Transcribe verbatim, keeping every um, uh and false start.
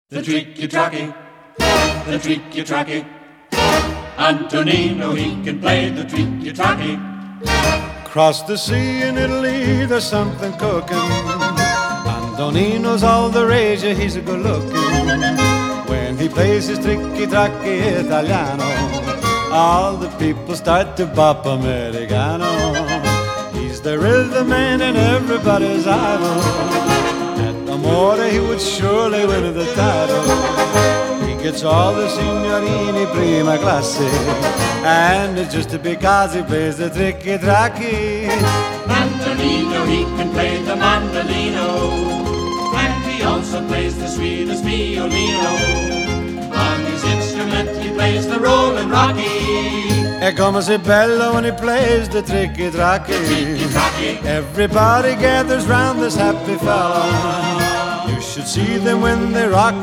The tricky-tracky, the tricky-tracky. Antonino, he can play the tricky-tracky. Across the sea in Italy, there's something cooking. Antonino's all the rage, he's a good looking. When he plays his tricky-tracky Italiano, all the people start to bop Americano. He's the rhythm man and everybody's idol. At Amore he would surely win the title. He gets all the signorini prima classe, and it's just because he plays the tricky-tracky. Antonino, he can play the mandolino, and he also plays the sweetest violino. On his instrument he plays the rollin' rocky. E come si bello when he plays the tricky-tracky. Everybody gathers round this happy fella. You should see them when they rock